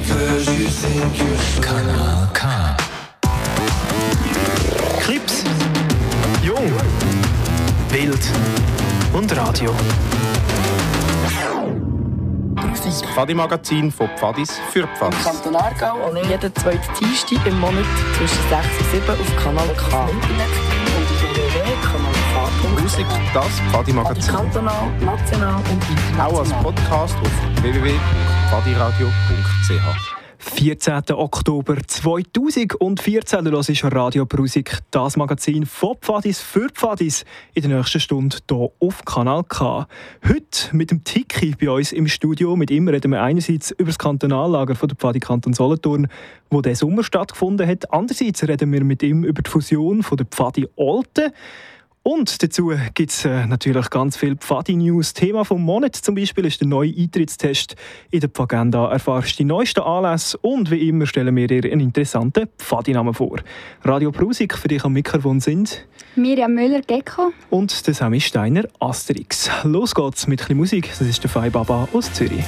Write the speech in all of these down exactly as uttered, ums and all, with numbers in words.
because you think you're so. Kanal K. Clips. Jung. Wild. Und Radio. Das Pfadi-Magazin von Pfadis für Pfadis. Im Kanton Aargau und jeden zweiten Dienstag im Monat zwischen sechs und sieben auf Kanal K. Und auf w w w punkt kanal k punkt c h. Musik, das Pfadi-Magazin. Kantonal, national und international. Auch als Podcast auf w w w punkt pfadiradio punkt c h. vierzehnten Oktober zweitausendvierzehn, das ist Radio Brusik, das Magazin von Pfadis für Pfadis, in der nächsten Stunde hier auf Kanal K. Heute mit dem Tiki bei uns im Studio. Mit ihm reden wir einerseits über das Kantonallager von der Pfadi Kanton Solothurn, wo der Sommer stattgefunden hat. Andererseits reden wir mit ihm über die Fusion von der Pfadi Olten. Und dazu gibt es äh, natürlich ganz viel Pfadi-News. Thema vom Monat zum Beispiel ist der neue Eintrittstest. In der Pfagenda erfahrst du die neuesten Anlässe und wie immer stellen wir dir einen interessanten Pfadi-Namen vor. Radio Brusik, für dich am Mikrofon sind Miriam Müller-Gecko und der Sammy Steiner Asterix. Los geht's mit ein bisschen Musik. Das ist der Fai Baba aus Zürich.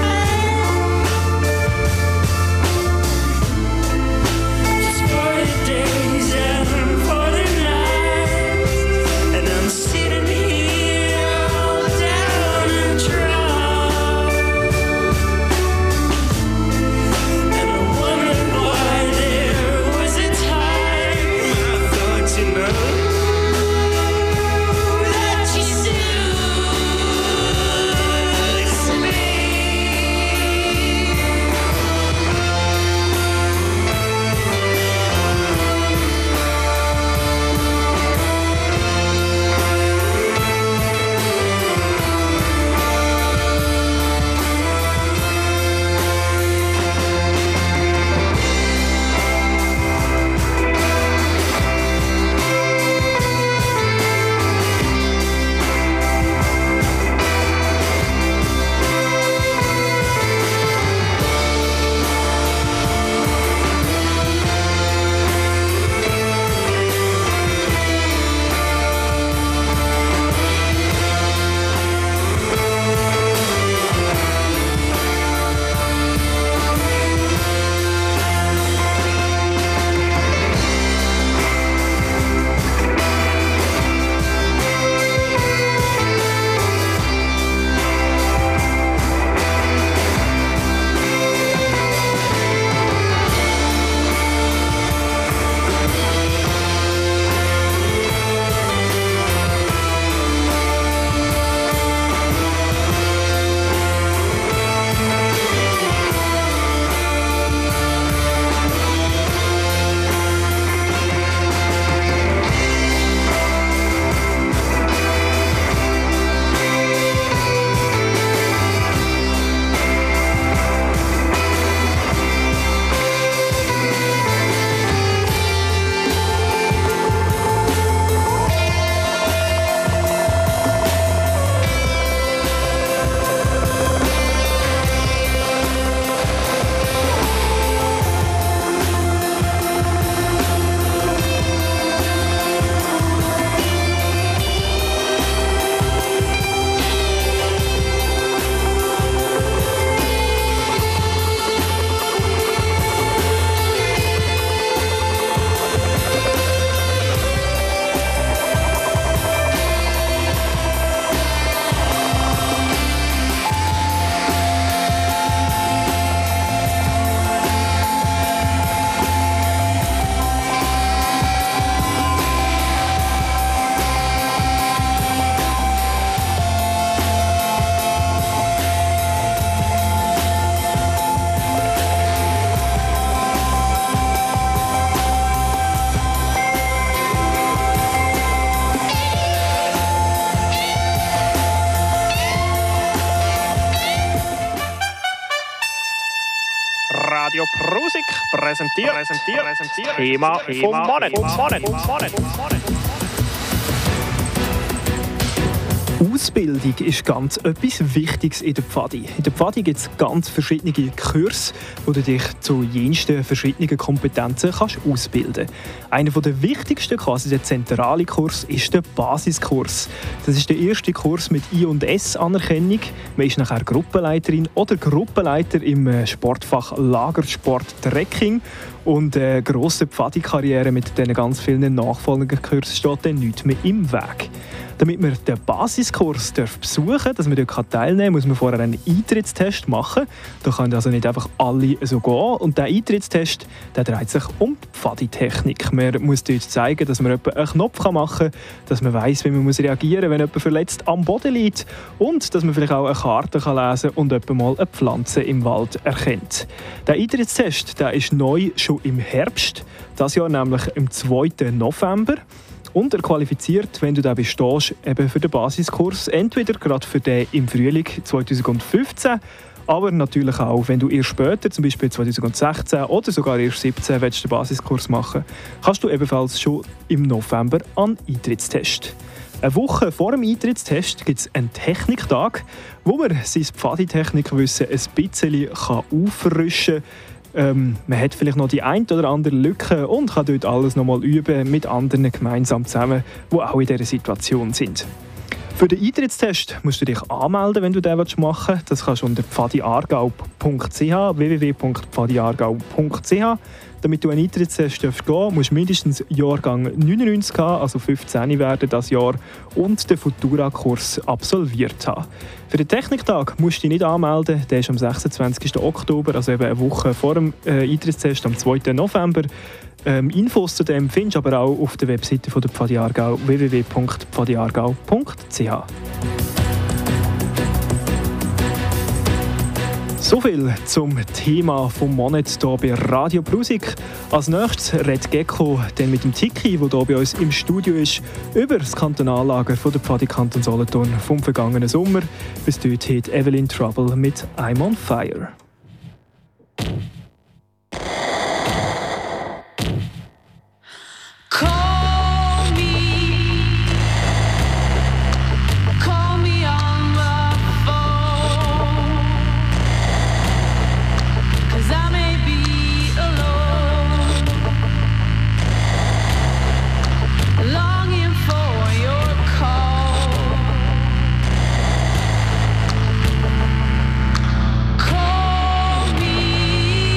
Just for a day. präsentiert, präsentiert, präsentiert. Thema vom Monat, vom Monat, vom Monat, vom Monat. Ausbildung ist ganz etwas Wichtiges in der Pfadi. In der Pfadi gibt es ganz verschiedene Kurse, wo du dich zu jensten verschiedenen Kompetenzen kannst ausbilden kannst. Einer der wichtigsten, quasi der zentrale Kurs, ist der Basiskurs. Das ist der erste Kurs mit I- und S-Anerkennung. Man ist nachher Gruppenleiterin oder Gruppenleiter im Sportfach Lagersport Trekking. Und eine grosse Pfadi-Karriere mit diesen ganz vielen nachfolgenden Kursen steht dann nichts mehr im Weg. Damit man den Basiskurs besuchen darf, dass man dort teilnehmen kann, muss man vorher einen Eintrittstest machen. Da können also nicht einfach alle so gehen. Und der Eintrittstest der dreht sich um die Pfadi-Technik. Man muss dort zeigen, dass man etwa einen Knopf machen kann, dass man weiss, wie man reagieren muss, wenn jemand verletzt am Boden liegt. Und dass man vielleicht auch eine Karte lesen kann und etwa mal eine Pflanze im Wald erkennt. Der Eintrittstest der ist neu schon im Herbst. Das Jahr nämlich am zweiten November. Und er qualifiziert, wenn du da bestehst, eben für den Basiskurs, entweder gerade für den im Frühling zweitausendfünfzehn, aber natürlich auch, wenn du erst später, zum Beispiel zweitausendsechzehn oder sogar erst siebzehn, willst den Basiskurs machen, kannst du ebenfalls schon im November an Eintrittstest. Eine Woche vor dem Eintrittstest gibt es einen Techniktag, wo man sein Pfadi-Technikwissen ein bisschen auffrischen kann. Ähm, man hat vielleicht noch die ein oder andere Lücke und kann dort alles noch mal üben mit anderen gemeinsam zusammen, die auch in dieser Situation sind. Für den Eintrittstest musst du dich anmelden, wenn du den machen willst. Das kannst du unter pfadi aargau punkt c h, w w w punkt pfadi aargau punkt c h. Damit du einen Eintrittstest gehen darfst, musst du mindestens Jahrgang neunundneunzig haben, also fünfzehn werden das Jahr, und den Futura-Kurs absolviert haben. Für den Techniktag musst du dich nicht anmelden, der ist am sechsundzwanzigsten Oktober, also eben eine Woche vor dem äh, Eintrittstest am zweiten November. Ähm, Infos zu dem findest du aber auch auf der Webseite von der Pfadi Aargau, w w w punkt pfadi aargau punkt c h. So viel zum Thema vom Monat hier bei Radio Prusik. Als nächstes redet Gecko dann mit dem Tiki, der hier bei uns im Studio ist, über das Kantonallager von der Pfadi Kanton Solothurn vom vergangenen Sommer. Bis dort hat Evelyn Trouble mit I'm on Fire. Call me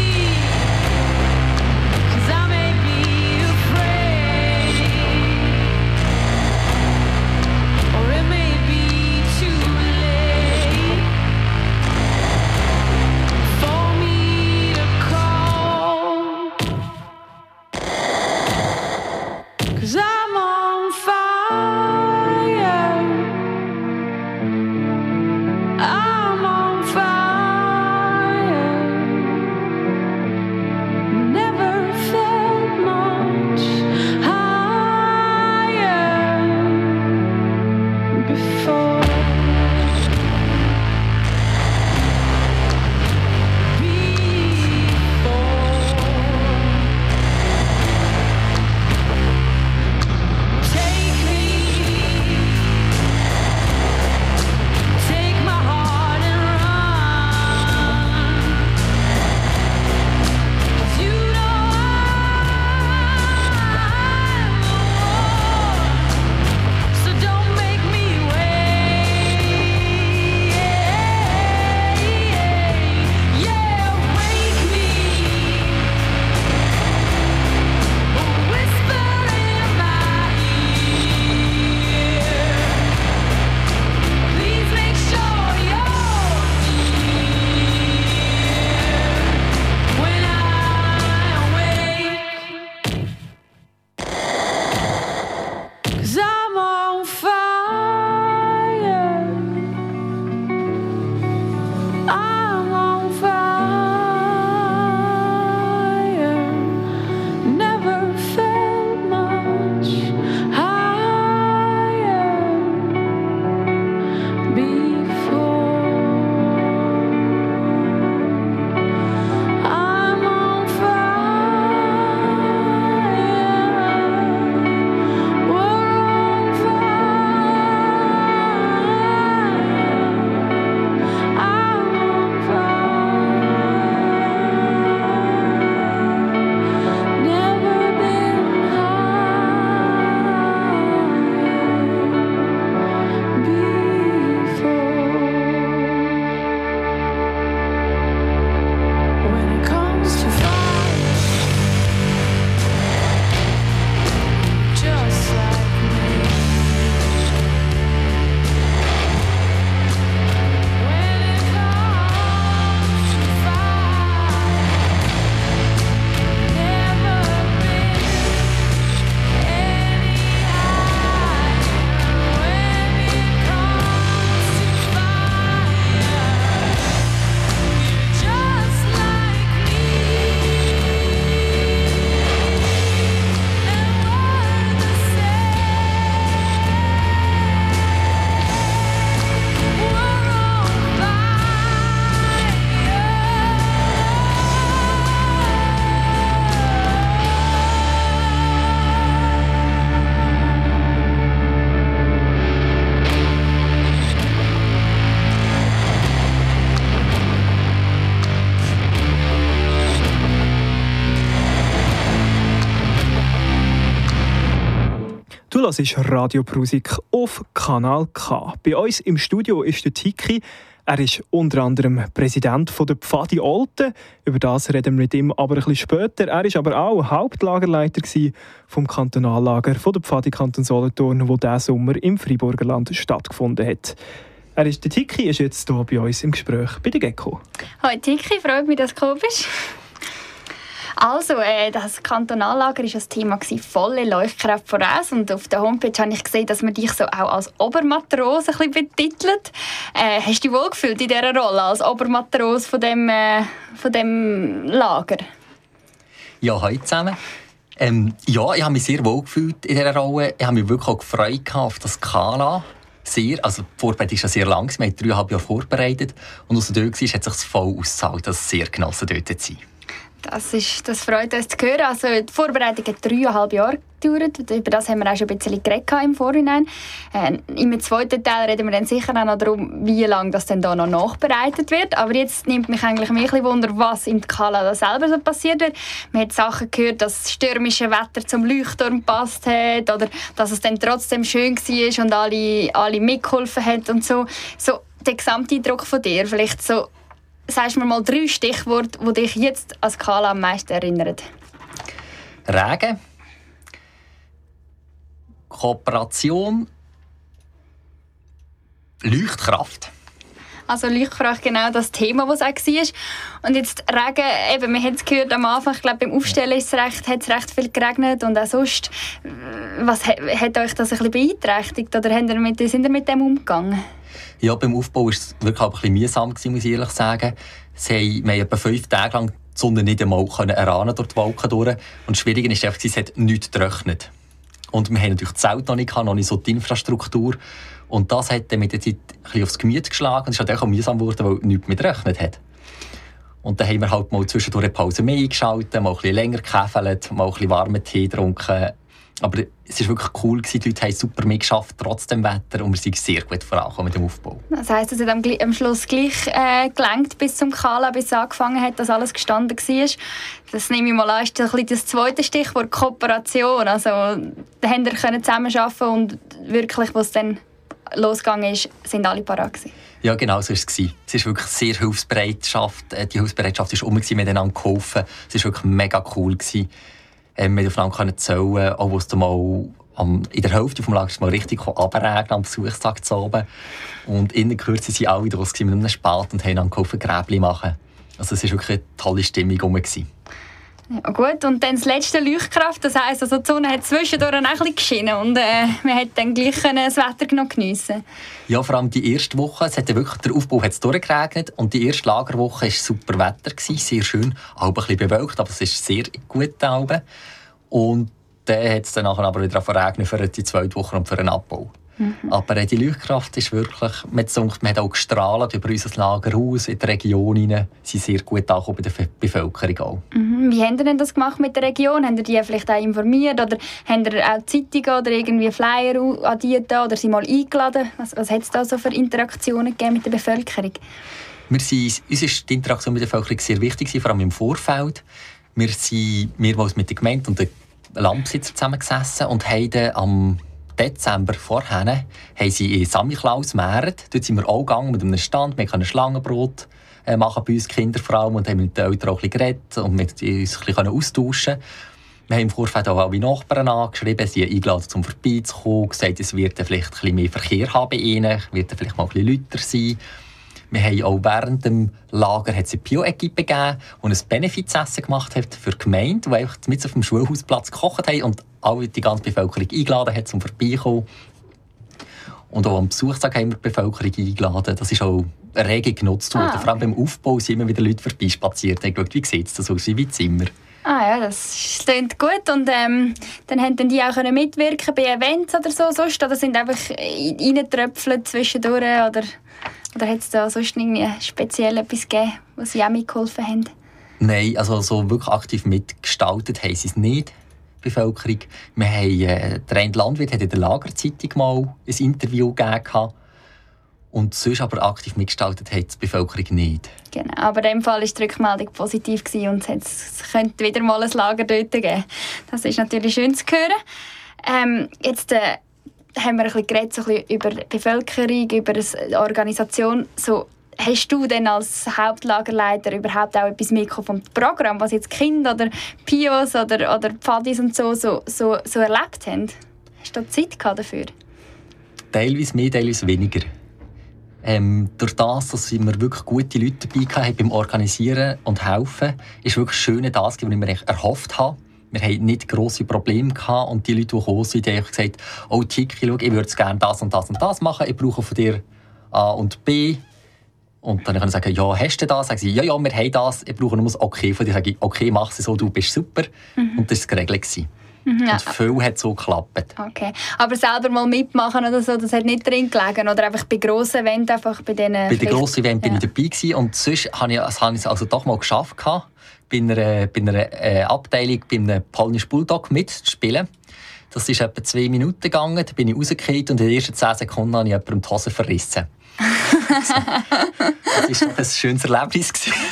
Du hörst Radio Prusik auf Kanal K. Bei uns im Studio ist der Tiki. Er ist unter anderem Präsident der Pfadi Olten. Über das reden wir mit ihm aber ein bisschen später. Er war aber auch Hauptlagerleiter vom Kantonallager der Pfadi Kanton Solothurn, das diesen Sommer im Freiburger Land stattgefunden hat. Er ist, der Tiki ist jetzt hier bei uns im Gespräch bei der Gecko. Hallo Tiki, freut mich, dass du gekommen bist. Also, äh, das Kantonallager war das Thema «Volle Leuchtkraft voraus». Und auf der Homepage habe ich gesehen, dass man dich so auch als Obermatrose ein bisschen betitelt. Äh, hast du dich wohlgefühlt in dieser Rolle als Obermatrose von dem, äh, von dem Lager? Ja, hallo zusammen. Ähm, ja, ich habe mich sehr wohl gefühlt in dieser Rolle. Ich habe mich wirklich auch gefreut auf das Kala. Sehr, also die Vorbereitung ist ja sehr lang. Wir haben dreieinhalb Jahre vorbereitet. Und als du dort warst, hat es sich voll ausgezahlt, dass es sehr genossen dort zu sein. Das, ist, das freut uns zu hören. Also, die Vorbereitung hat dreieinhalb Jahre gedauert. Über das haben wir auch schon ein bisschen geredet im Vorhinein. Äh, Im zweiten Teil reden wir dann sicher auch noch darum, wie lange das dann da noch nachbereitet wird. Aber jetzt nimmt mich eigentlich mehr ein Wunder, was im Kala da selber so passiert wird. Man hat Sachen gehört, dass das stürmische Wetter zum Leuchtturm gepasst hat oder dass es dann trotzdem schön war und alle, alle mitgeholfen haben und so. So der Gesamteindruck von dir, vielleicht so. Sagst du mir mal drei Stichworte, die dich jetzt an Kala am meisten erinnern? Regen, Kooperation, Leuchtkraft. Also Leuchtkraft, genau das Thema, das es auch war. Und jetzt Regen, eben, wir haben es gehört am Anfang, ich glaube beim Aufstellen ist es recht, hat es recht viel geregnet und auch sonst. Was hat, hat euch das ein bisschen beeinträchtigt oder sind ihr mit, sind ihr mit dem umgegangen? Ja, beim Aufbau war es wirklich ein bisschen mühsam, muss ich ehrlich sagen. Sie haben, wir haben etwa fünf Tage lang die Sonne nicht einmal erahnen durch die Wolken durch. Und das Schwierige war einfach, es hat nichts getrocknet. Und wir haben natürlich das Zelt noch nicht, noch nicht so die Infrastruktur. Und das hat dann mit der Zeit ein bisschen aufs Gemüt geschlagen. Und es ist halt auch mühsam geworden, weil nichts mehr getrocknet hat. Und dann haben wir halt mal zwischendurch eine Pause mehr eingeschaltet, mal ein bisschen länger gekäfelt, mal ein bisschen warmen Tee getrunken. Aber es war wirklich cool, die Leute haben super mitgeschafft, trotz dem Wetter, und wir sind sehr gut vorangekommen mit dem Aufbau. Das heisst, es hat am, am Schluss gleich äh, gelangt bis zum Kala, bis es angefangen hat, dass alles gestanden war. Das nehme ich mal an, ist ein bisschen das zweite Stichwort, Kooperation. Also, da haben wir zusammenarbeiten und wirklich, als es dann losgegangen ist, sind alle parat gewesen. Ja, genau so war es. Es war wirklich sehr Hilfsbereitschaft. Die Hilfsbereitschaft war um, miteinander geholfen. Es war wirklich mega cool. Wir konnten aufeinander zählen, auch als mal am, in der Hälfte des Lagers mal richtig runterregnen am Besuchstag zu oben. Und in der Kürze waren alle draus mit einem Spalt und haben dann geholfen, Gräbchen machen. Also es war wirklich eine tolle Stimmung rum. Ja, gut, und dann das letzte Leuchtkraft, das heisst, also die Sonne hat zwischendurch auch ein bisschen geschienen und äh, man konnte dann gleich das Wetter noch geniessen. Ja, vor allem die erste Woche, es hat wirklich, der Aufbau hat es durchgeregnet und die erste Lagerwoche war super Wetter, sehr schön, auch ein bisschen bewölkt, aber es ist sehr gut. Und dann hat es dann nachher aber wieder verregnet für die zweite Woche und für den Abbau. Mhm. Aber äh, die Leuchtkraft ist wirklich, man hat, man hat auch gestrahlt über unser Lagerhaus in der Region hinein. Sie sind sehr gut angekommen bei der Bevölkerung auch. Mhm. Wie habt ihr denn das gemacht mit der Region? Habt ihr die vielleicht auch informiert oder habt ihr auch Zeitungen oder irgendwie Flyer addiert oder sie mal eingeladen? Was, was hat es da so für Interaktionen gegeben mit der Bevölkerung? Wir sind, uns ist die Interaktion mit der Bevölkerung sehr wichtig, vor allem im Vorfeld. Wir sind mehrmals mit der Gemeinde und den Landbesitzern zusammengesessen und haben dann am Dezember vorher haben sie in Samichlaus gemäret. Dort sind wir auch gegangen mit einem Stand. Wir können Schlangenbrot machen bei uns Kinder vor allem und haben mit den Eltern auch ein bisschen geredet und mit uns ein bisschen austauschen. Wir haben im Vorfeld auch alle Nachbarn angeschrieben, sie eingeladen, um vorbeizukommen, gesagt, es wird vielleicht ein bisschen mehr Verkehr haben bei ihnen, wird vielleicht mal ein bisschen lauter sein. Wir haben auch während dem Lager hat es eine Bio-Equipe gegeben, die ein Benefizessen gemacht hat für die Gemeinde, die einfach mit auf dem Schulhausplatz gekocht haben und alle die ganze Bevölkerung eingeladen hat, um vorbeizukommen. Und auch am Besuchstag haben wir die Bevölkerung eingeladen. Das ist auch rege genutzt worden. Ah, okay. Vor allem beim Aufbau sind immer wieder Leute vorbeispaziert und geschaut, wie sieht es das aus, wie Zimmer. Ah ja, das klingt gut. Und ähm, dann konnten die auch mitwirken bei Events oder so sonst? Oder sind einfach reingetröpfelt zwischendurch? Oder, oder hat es da sonst irgendwie speziell etwas gegeben, was sie auch mitgeholfen haben? Nein, also so wirklich aktiv mitgestaltet haben sie es nicht, die Bevölkerung. Wir haben, äh, der eine Landwirt hat in der Lagerzeitung mal ein Interview gegeben. Und sonst aber aktiv mitgestaltet hat die Bevölkerung nicht. Genau, aber in dem Fall war die Rückmeldung positiv und es könnte wieder mal ein Lager dort geben. Das ist natürlich schön zu hören. Ähm, jetzt äh, haben wir ein bisschen geredet, so ein bisschen über die Bevölkerung, über die Organisation. So, hast du denn als Hauptlagerleiter überhaupt auch etwas mitbekommen vom Programm, was jetzt Kinder oder Pios oder, oder Pfadis und so, so, so, so erlebt haben? Hast du da Zeit gehabt dafür? Teilweise mehr, teilweise weniger. Ähm, durch das, dass wir wirklich gute Leute dabei hatten beim Organisieren und Helfen, ist wirklich schön das, was ich mir erhofft habe. Wir hatten nicht grosse Probleme gehabt und die Leute, die gekommen sind, haben gesagt, oh Tiki, schau, ich würde gerne das und das und das machen, ich brauche von dir A und B. Und dann kann ich sagen, ja, hast du das? Sagen sie, ja, ja, wir haben das, ich brauche nur das Okay von dir. Sage ich, okay, mach es so, du bist super. Mhm. Und das war geregelt. Mhm, ja. Und viel hat so geklappt. Okay. Aber selber mal mitmachen oder so, das hat nicht drin gelegen? Oder einfach bei grossen Events, einfach bei diesen... Bei den grossen Events bin ja. ich dabei gewesen. Und sonst habe ich, also habe ich es also doch mal geschafft, bei einer, bei einer äh, Abteilung, bei einem Polnish Bulldog mitzuspielen. Das ist etwa zwei Minuten gegangen, da bin ich rausgefallen und in den ersten zehn Sekunden habe ich jemandem die Hose verrissen. Also, das war doch ein schönes Erlebnis.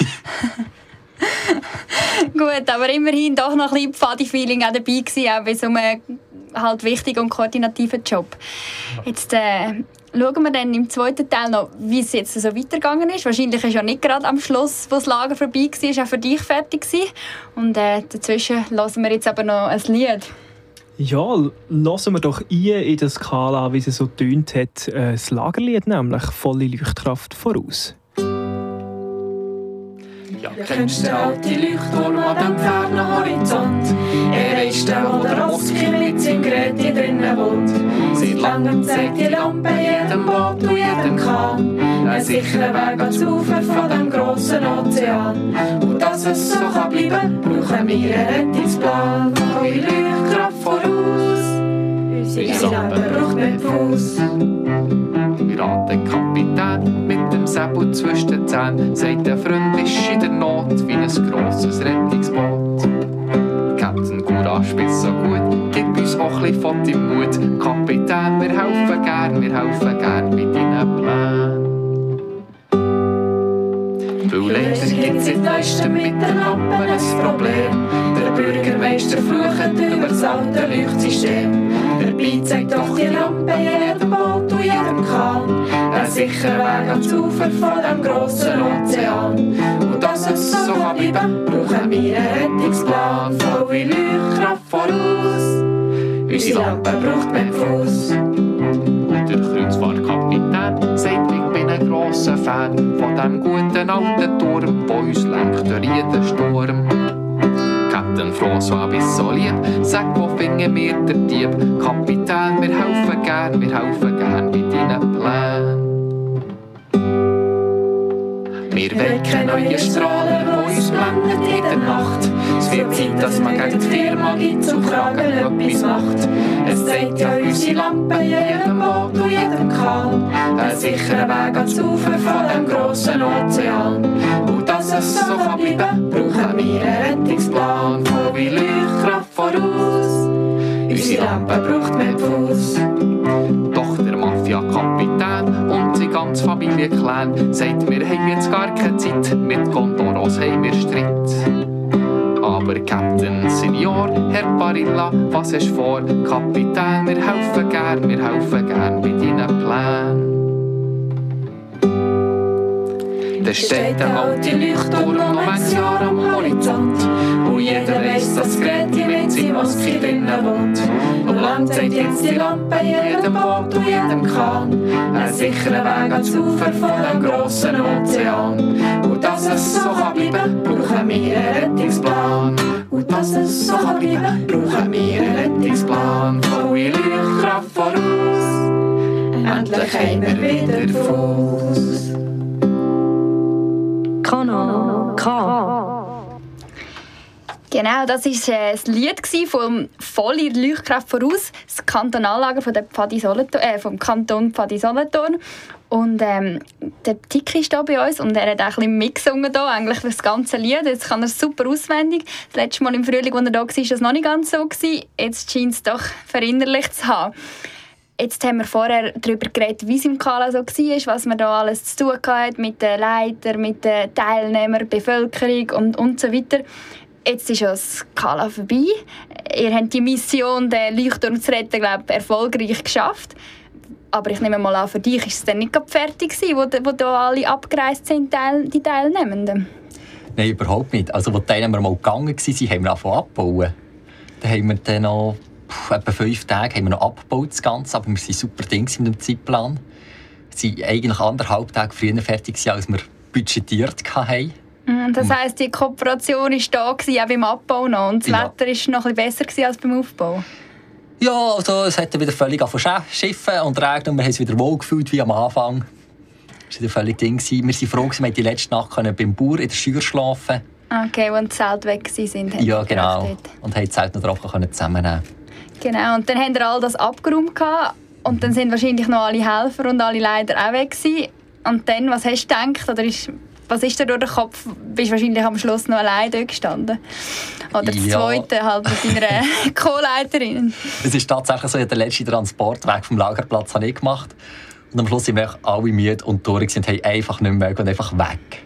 Gut, aber immerhin doch noch ein bisschen Pfadi-Feeling auch dabei gewesen, auch bei so einem halt wichtigen und koordinativen Job. Jetzt äh, schauen wir dann im zweiten Teil noch, wie es jetzt so weitergegangen ist. Wahrscheinlich ist ja nicht gerade am Schluss, wo das Lager vorbei war, auch für dich fertig gewesen. Und äh, dazwischen hören wir jetzt aber noch ein Lied. Ja, hören wir doch ein in der Skala, wie sie so tönt hat, äh, das Lagerlied, nämlich «Volle Leuchtkraft voraus». Ja, kennst du den alten Leuchtturm an dem fernen Horizont? Er ist der, wo der Oski mit seinem Gerät hier drinnen wohnt. Seit langem zeigt die Lampe jedem Boot und jedem Kahn einen sicheren Weg ans Ufer von dem grossen Ozean. Und dass es so kann bleiben, brauchen wir einen Rettungsplan. Volle Leuchtkraft voraus, unsere Lampe braucht nicht Fuß. Piratenkapitän mit dem Säbel zwischen den Zähnen sagt, der Freund ist in der Not wie ein grosses Rettungsboot. Captain Courage spielt so gut, gib uns auch ein bisschen von deinem Mut. Kapitän, wir helfen gern, wir helfen gern mit deinen Plänen. Weil leider gibt es seit neuestem mit den Lampen ein Problem. Der Bürgermeister flucht über das alte Leuchtsystem. Dabei zeigt doch die Lampe jedem Boot und jedem Kahn einen sicheren Weg ans Ufer von dem grossen Ozean. Und dass es so kann bleiben, brauchen wir einen Rettungsplan. Volle Leuchtkraft voraus, unsere Lampe braucht mehr Fuß. Und der Kreuzfahrtkapitän sagt, ich bin ein grosser Fan von dem guten alten Turm, der uns lenkt durch jeden Sturm. Captain François bis so lieb, sag, wo finden wir den Dieb? Kapitän, wir helfen gern, wir helfen gern mit deinen Plänen. Wir wollen keine neuen Strahlen, die uns blenden in der Nacht. Es wird Zeit, dass man gegen die Firma gibt, zum Kragen etwas macht. Es zeigt ja unsere Lampe jedem Boot und jedem Kahn einen sicheren Weg ans Ufer von dem grossen Ozean. Und dass es so kann bleiben, brauchen wir einen Rettungsplan. Volle Leuchtkraft voraus, unsere Lampe braucht mehr Fuß. Doch der Mafia-Kapitän und seine ganze Familie-Clan sagt, wir haben jetzt gar keine Zeit, mit Gondoros haben wir Streit. Aber Captain Senior, Herr Barilla, was hast du vor? Kapitän, wir helfen gern, wir helfen gern mit deinen Plänen. Da steht der alte Leuchtturm noch ein Jahr am Horizont. Und jeder weiss, dass Greti mit seinem Oski drinnen wohnt. Und lang zeigt jetzt die Lampe jedem Boot und jedem Kahn einen sicheren Weg ans Ufer von dem grossen Ozean. Und dass es so kann bleiben, brauchen wir einen Rettungsplan. Und dass es so kann bleiben, brauchen wir einen Rettungsplan. Volle Leuchtkraft voraus, endlich haben wir wieder Fuß. Kanal K. Genau, das war das Lied vom «Volle Leuchtkraft voraus», das Kantonallager von der Pfadi Solothurn, äh, vom Kanton Pfadi Solothurn. Und ähm, der Tiki ist hier bei uns und er hat auch ein bisschen mitgesungen hier, eigentlich für das ganze Lied. Jetzt kann er es super auswendig. Das letzte Mal im Frühling, als er da war, war das noch nicht ganz so. Jetzt scheint es doch verinnerlicht zu haben. Jetzt haben wir vorher darüber geredet, wie es im Kala so war, was man da alles zu tun hatte mit den Leitern, mit den Teilnehmern, Bevölkerung und, und so weiter. Jetzt ist das Kala vorbei. ihr habt die Mission, den Leuchtturm zu retten, glaub, erfolgreich geschafft. Aber ich nehme mal an, für dich war es dann nicht fertig gewesen, wo, wo da alle abgereist sind, die Teilnehmenden? Nein, überhaupt nicht. Also, als die Teilnehmer mal gegangen waren, haben wir angefangen abzubauen. Dann haben wir dann noch puh, etwa fünf Tage haben wir noch abgebaut, das Ganze, aber wir waren super Ding mit dem Zeitplan. Wir waren eigentlich anderthalb Tage früher fertig, als wir budgetiert hatten. Das heisst, die Kooperation war da, auch beim Abbau noch, und das ja. Wetter war noch etwas besser als beim Aufbau? Ja, also es hat wieder völlig angefangen zu schiffen und regnen und wir haben es wieder wohl gefühlt wie am Anfang. Das war wieder völlig Ding. Wir waren froh, dass wir die letzte Nacht beim Bauer in der Schür schlafen konnten. Okay, als die Zelte weg waren. Ja, genau. Und haben die Zelte noch drauf zusammennehmen. Genau, und dann haben wir all das abgeräumt und dann sind wahrscheinlich noch alle Helfer und alle Leiter auch weg gewesen. Und dann, was hast du gedacht? Oder ist, was ist dir durch den Kopf? Bist du wahrscheinlich am Schluss noch allein dort gestanden? Oder das ja. Zweite halt mit deiner Co-Leiterin? Es ist tatsächlich so, den letzten Transportweg vom Lagerplatz habe ich gemacht. Und am Schluss sind wir alle müde und durch und haben einfach nicht mehr und einfach weg.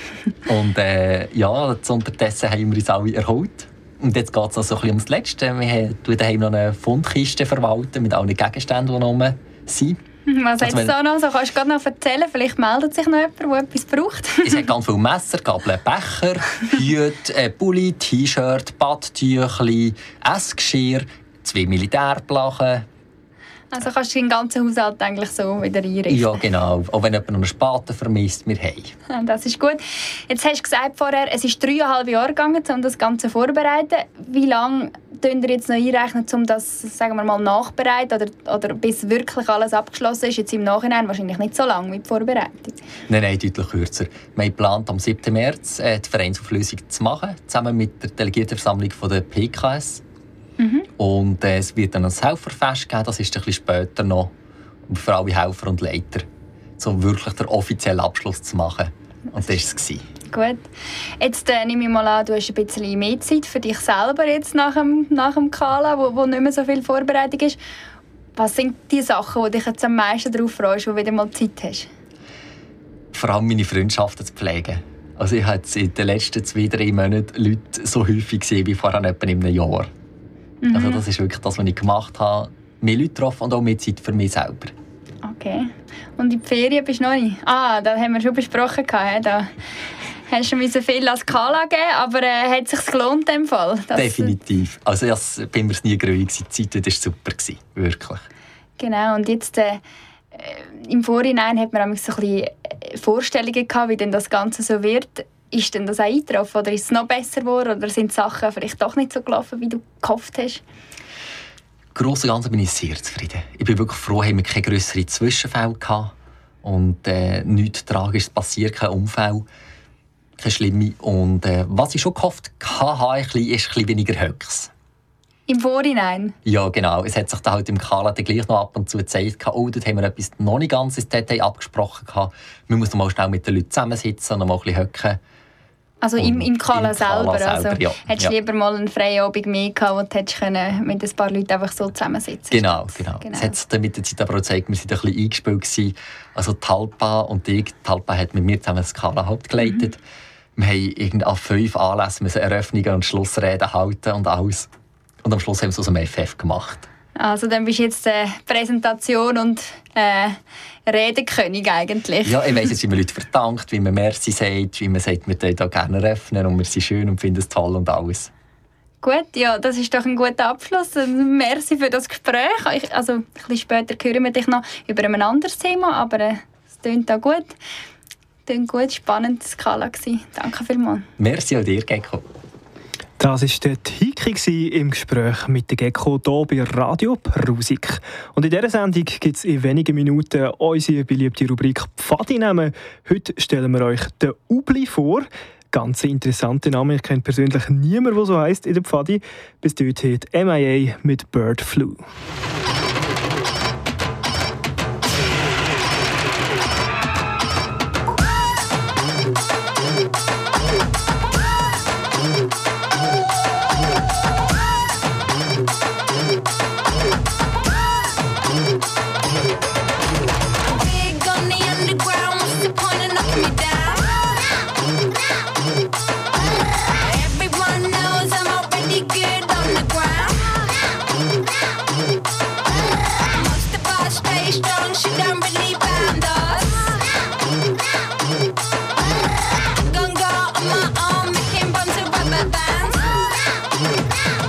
Und äh, ja, unterdessen haben wir uns alle erholt. Und jetzt geht es noch so ein bisschen ums Letzte. Wir haben daheim noch eine Fundkiste verwalten mit allen Gegenständen, die noch sind. Was hat es da noch? So, kannst du gerade noch erzählen? Vielleicht meldet sich noch jemand, der etwas braucht. Es hat ganz viele Messer, Gabeln, Becher, Hüte, äh, Pulli, T-Shirt, Badtüchli, Essgeschirr, zwei Militärplachen. Also kannst du den ganzen Haushalt eigentlich so wieder einrichten? Ja, genau. Auch wenn jemand noch einen Spaten vermisst, wir haben. Das ist gut. Jetzt hast du gesagt vorher, es ist dreieinhalb Jahre gegangen, um das Ganze vorzubereiten. Wie lange rechnen ihr jetzt noch einrechnen, um das, sagen wir mal, nachzubereiten oder, oder bis wirklich alles abgeschlossen ist? Jetzt im Nachhinein wahrscheinlich nicht so lange wie die Vorbereitung. Nein, nein, deutlich kürzer. Wir haben geplant, am siebten März äh, die Vereinsauflösung zu machen, zusammen mit der Delegiertenversammlung von der P K S. Mhm. Und äh, es wird dann ein Helferfest geben, das ist ein bisschen später noch, für alle Helfer und Leiter, um wirklich den offiziellen Abschluss zu machen. Und das war es. Gut. Jetzt äh, nehme ich mal an, du hast ein bisschen mehr Zeit für dich selber jetzt nach dem, nach dem Kala, wo, wo nicht mehr so viel Vorbereitung ist. Was sind die Sachen, die dich jetzt am meisten darauf freust, wo du wieder mal Zeit hast? Vor allem meine Freundschaften zu pflegen. Also ich habe in den letzten zwei, drei Monaten Leute so häufig gesehen wie vorher etwa in einem Jahr. Mhm. Also das ist wirklich das, was ich gemacht habe. Mehr Leute getroffen und auch mehr Zeit für mich selber. Okay. Und in die Ferien bist du noch nicht? Ah, das haben wir schon besprochen. Da hast du viel als Kala gegeben, aber äh, hat es sich gelohnt in dem Fall? Definitiv. Also ich bin mir nie gerührt. Die Zeit war super. Wirklich. Genau. Und jetzt äh, im Vorhinein hat man so ein bisschen Vorstellungen gehabt, wie denn das Ganze so wird. Ist denn das auch eingetroffen oder ist es noch besser geworden oder sind die Sachen vielleicht doch nicht so gelaufen, wie du gehofft hast? Im Großen und Ganzen bin ich sehr zufrieden. Ich bin wirklich froh, dass wir keine grösseren Zwischenfälle hatten und äh, nichts Tragisches passiert, kein Unfall, keine schlimme. Und äh, was ich schon gehofft hatte, ist ein bisschen weniger Höchst. Im Vorhinein? Ja, genau. Es hat sich da halt im Kala gleich noch ab und zu gezeigt, oh, dort haben wir etwas noch nicht ganz ins Detail abgesprochen. Wir müssen mal schnell mit den Leuten zusammensitzen und noch mal ein bisschen hocken. Also im, im Kala selber? selber also, ja. Hättest du ja. lieber mal einen freien Abend mehr gehabt, wo du hättest mit ein paar Leuten einfach so zusammensitzen können? Genau, genau. genau. Es hat sich mit der Zeit aber auch gezeigt, wir waren ein bisschen eingespielt gewesen. Also Talpa und ich, Talpa hat mit mir zusammen das Kala-Haupt geleitet. Mhm. Wir mussten an fünf Anlässen Eröffnungen und Schlussreden halten und alles. Und am Schluss haben wir es aus dem F F gemacht. Also dann bist du jetzt äh, Präsentation und äh, Redekönig eigentlich. Ja, ich weiss jetzt, wie man Leute verdankt, wie man Merci sagt, wie man sagt, wir würden hier gerne eröffnen und wir sind schön und finden es toll und alles. Gut, ja, das ist doch ein guter Abschluss. Merci für das Gespräch. Ich, also ein bisschen später hören wir dich noch über ein anderes Thema, aber äh, es klingt auch gut. Es klingt gut, spannend, das Kala gewesen. Danke vielmals. Merci auch dir, Gecko. Das war der Tiki im Gespräch mit der Gecko hier bei Radio Prusik. Und in dieser Sendung gibt es in wenigen Minuten unsere beliebte Rubrik Pfadi nehmen. Heute stellen wir euch den Ubli vor. Ganz interessanter Name. Ich kenne persönlich niemanden, der so heisst in der Pfadi. Bis dort hat M I A mit Bird Flu. Everyone knows I'm already good on the ground.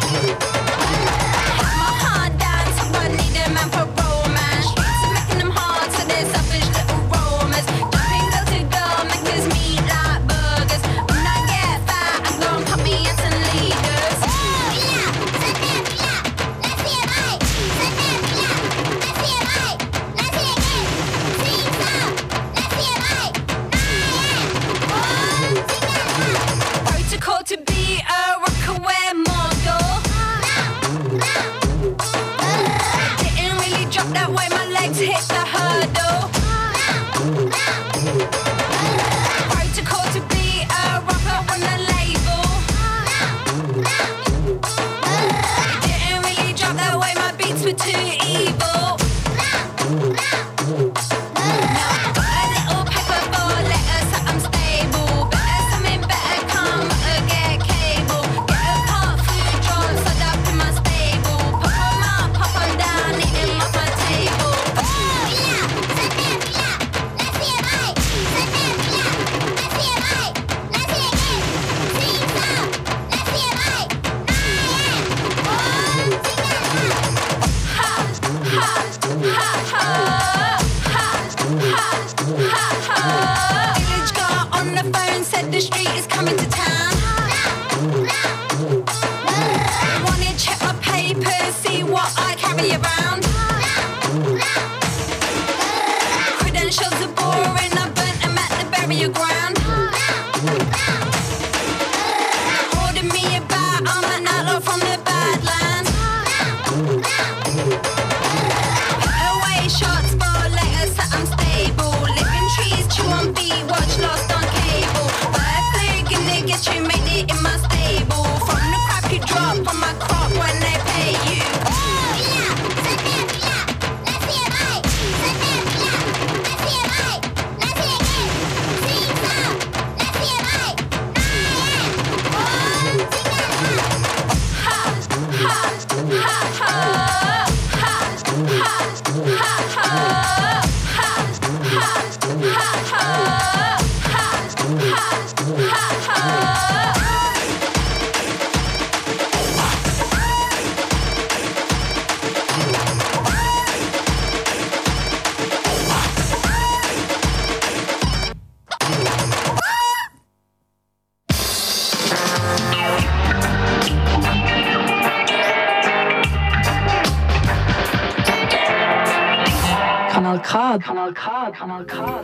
Kanal K, Kanal K, Kanal K.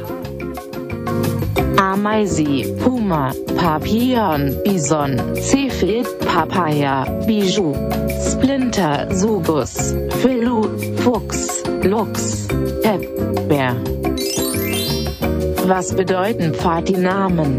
Ameise, Puma, Papillon, Bison, Zephid, Papaya, Bijou, Splinter, Subus, Philou, Fuchs, Luchs, Erdbeer. Was bedeuten Pfadinamen?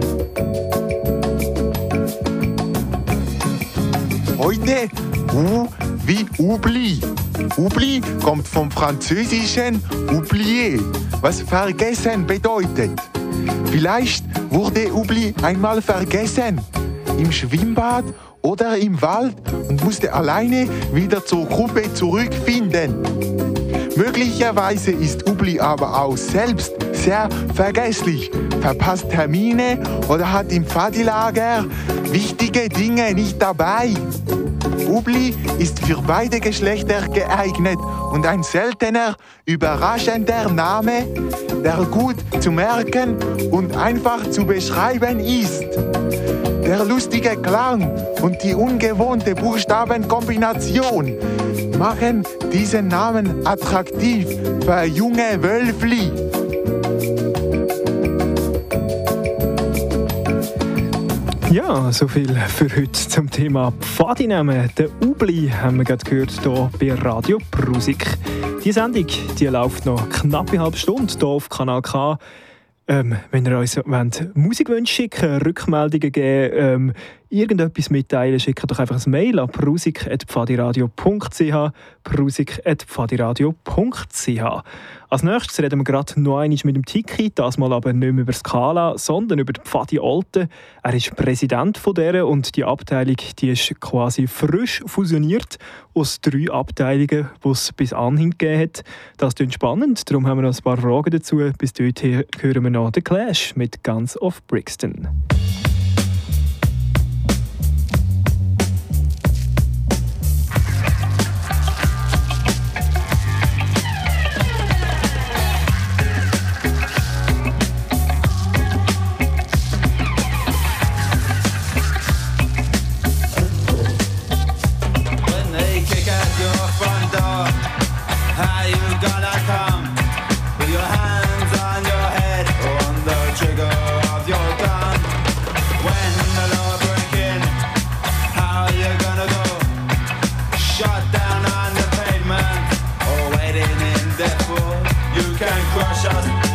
Heute U wie Oubli. Oubli kommt vom französischen oublier, was vergessen bedeutet. Vielleicht wurde Oubli einmal vergessen, im Schwimmbad oder im Wald und musste alleine wieder zur Gruppe zurückfinden. Möglicherweise ist Oubli aber auch selbst sehr vergesslich, verpasst Termine oder hat im Pfadilager wichtige Dinge nicht dabei. Oubli ist für beide Geschlechter geeignet und ein seltener, überraschender Name, der gut zu merken und einfach zu beschreiben ist. Der lustige Klang und die ungewohnte Buchstabenkombination machen diesen Namen attraktiv für junge Wölfli. Ja, so viel für heute zum Thema Pfadinamen. Den Oubli haben wir gerade gehört hier bei Radio Prusik. Die Sendung die läuft noch knapp eine halbe Stunde hier auf Kanal K. Ähm, wenn ihr uns wollt, Musikwünsche schicken, Rückmeldungen geben, ähm, irgendetwas mitteilen, schickt doch einfach ein Mail an prusik at pfadiradio punkt c h prusik at pfadiradio punkt c h. Als nächstes reden wir gerade noch einmal mit dem Tiki, das mal aber nicht mehr über Skala, sondern über die Pfadi Olten. Er ist Präsident von der und die Abteilung die ist quasi frisch fusioniert aus drei Abteilungen, die es bis anhin gegeben hat. Das klingt spannend, darum haben wir noch ein paar Fragen dazu. Bis dorthin hören wir noch The Clash mit Guns of Brixton.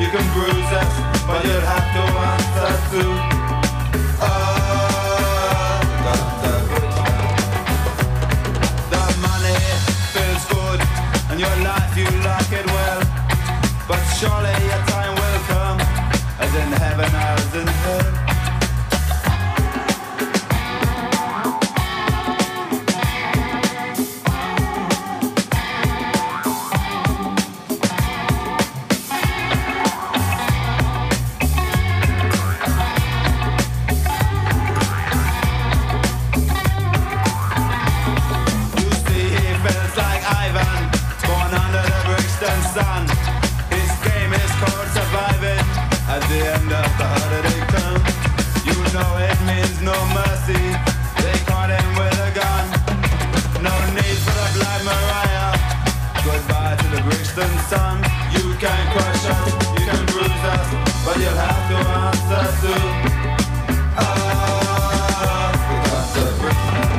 You can bruise us, but you'll have to answer to. Oh, Doctor Bridgman. The money feels good, and your life you like it well. But surely your time will come, as in heaven as in hell. Son, you can crush us, you can bruise us, but you'll have to answer to. Oh, Doctor Bridgman.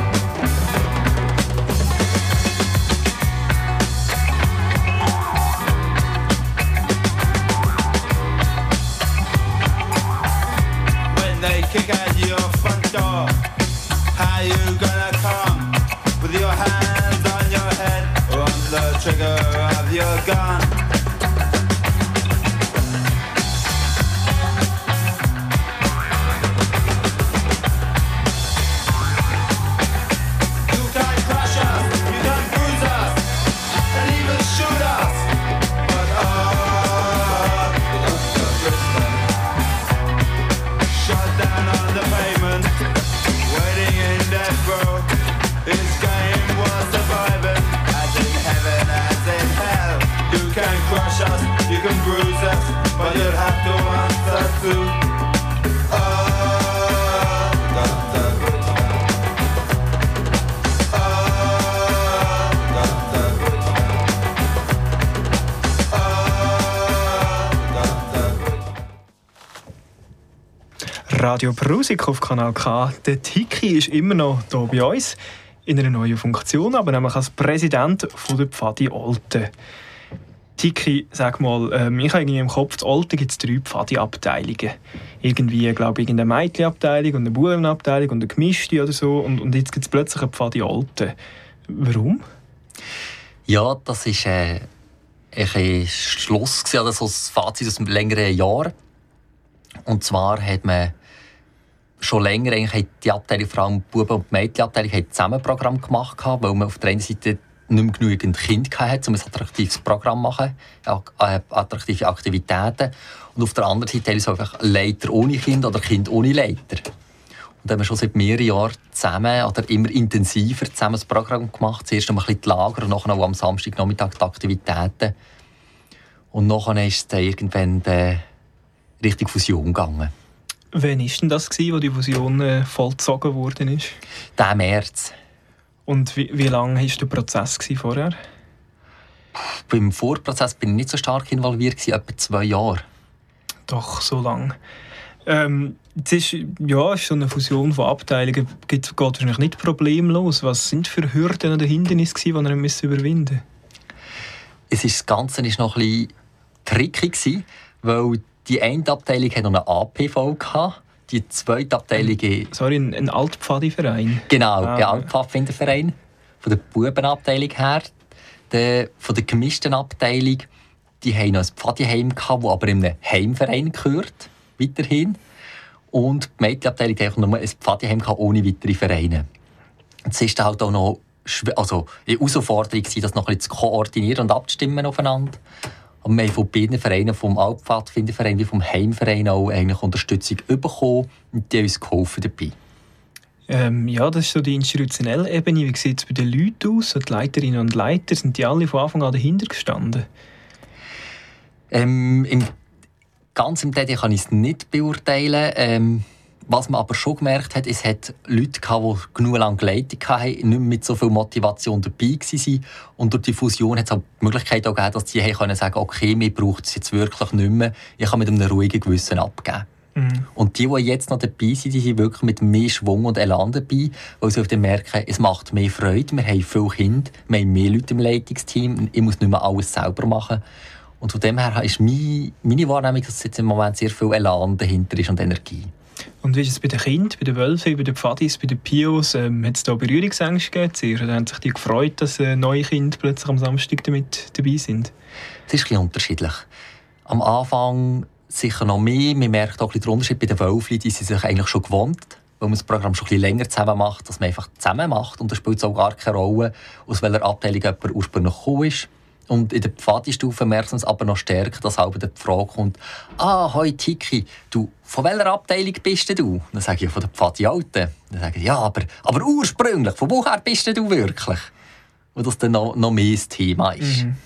When they kick at your front door, how you gonna come? With your hands on your head or on the trigger of your gun? You can bruise us, but you'll have to answer to. Oh, Doctor Bridgman. Oh, Doctor Bridgman. Oh, Doctor Bridgman. Radio Prusik auf Kanal K. Der Tiki ist immer noch hier bei uns in einer neuen Funktion, aber nämlich als Präsident von der Pfadi Olten. Tiki, sag mal, ähm, ich habe irgendwie im Kopf, in Olten gibt es drei Pfadi-Abteilungen. Irgendwie, glaube ich, eine Mädchenabteilung und eine Bubenabteilung und eine gemischte oder so. Und, und jetzt gibt es plötzlich eine Pfadi Olten. Warum? Ja, das war äh, ein Schluss, also so ein Fazit aus einem längeren Jahr. Und zwar hat man schon länger eigentlich die Abteilung, vor allem die Buben- und Mädchenabteilung, zusammen ein Programm gemacht, weil man auf der einen Seite nicht mehr genügend Kinder hatte, um ein attraktives Programm zu machen, attraktive Aktivitäten. Und auf der anderen Seite haben wir einfach Leiter ohne Kind oder Kind ohne Leiter. Und da haben wir schon seit mehreren Jahren zusammen oder immer intensiver zusammen das Programm gemacht. Zuerst einmal ein bisschen die Lager und nachher auch am Samstagnachmittag die Aktivitäten. Und nachher ist es dann irgendwann äh, Richtung Fusion gegangen. Wann war denn das, wo die Fusion äh, vollzogen wurde? Diesen März. Und wie, wie lange war der Prozess vorher? Beim Vorprozess bin ich nicht so stark involviert, etwa zwei Jahre. Doch, so lange. Ähm, es ist, ja, es ist so eine Fusion von Abteilungen. Geht, geht wahrscheinlich nicht problemlos. Was sind für Hürden oder Hindernisse, die ihr überwinden müsst? Es ist, das Ganze war noch ein bisschen tricky, weil die eine Abteilung hatte noch eine A P V gehabt. Die zweite Abteilung... Sorry, ein, ein Altpfadi-Verein? Genau, ah. ein Altpfadfinderverein. Von der Bubenabteilung her. Die, von der gemischten Abteilung, die hatten noch ein Pfadiheim, das aber in einem Heimverein gehört, weiterhin. Und die Mädchenabteilung hatte nur ein Pfadiheim ohne weitere Vereine. Es war halt auch noch also, eine Herausforderung, das noch ein bisschen zu koordinieren und abzustimmen aufeinander. Und wir haben von beiden Vereinen, vom Altpfadfinderverein wie vom Heimverein, auch eigentlich Unterstützung bekommen und die haben uns geholfen dabei. Ähm, ja, das ist so die institutionelle Ebene. Wie sieht es bei den Leuten aus? Die Leiterinnen und Leiter, sind die alle von Anfang an dahinter gestanden? Ähm, im, ganz im Detail kann ich es nicht beurteilen. Ähm, was man aber schon gemerkt hat, es hat Leute gehabt, die genug lange geleitet hatten, nicht mehr mit so viel Motivation dabei waren. Und durch die Fusion hat es auch die Möglichkeit auch gegeben, dass sie können sagen, okay, mir braucht es jetzt wirklich nicht mehr. Ich kann mit einem ruhigen Gewissen abgeben. Mhm. Und die, die jetzt noch dabei sind, die sind wirklich mit mehr Schwung und Elan dabei, weil sie auf dem merken, es macht mehr Freude, wir haben viele Kinder, wir haben mehr Leute im Leitungsteam, ich muss nicht mehr alles selber machen. Und von dem her ist meine, meine Wahrnehmung, dass jetzt im Moment sehr viel Elan dahinter ist und Energie. Und wie ist es bei den Kindern, bei den Wölfen, bei den Pfadis, bei den Pios? Ähm, hat es da Berührungsängste gegeben? Oder haben sich die gefreut, dass äh, neue Kinder plötzlich am Samstag damit dabei sind? Es ist ein bisschen unterschiedlich. Am Anfang sicher noch mehr. Man merkt auch ein bisschen den Unterschied bei den Wölfen, die sind sich eigentlich schon gewohnt, weil man das Programm schon ein bisschen länger zusammen macht, dass man einfach zusammen macht. Und da spielt es auch gar keine Rolle, aus welcher Abteilung jemand ursprünglich gekommen ist. Und in der Pfadi-Stufe merkt man es aber noch stärker, dass halt die Frage kommt, «Ah, hoi Tiki, du, von welcher Abteilung bist du?» Dann sage ich, «Ja, von der Pfadi-Alten.» Dann sage ich, «Ja, aber, aber ursprünglich, von woher bist du wirklich?» Und das dann noch, noch mehr das Thema ist. Mhm.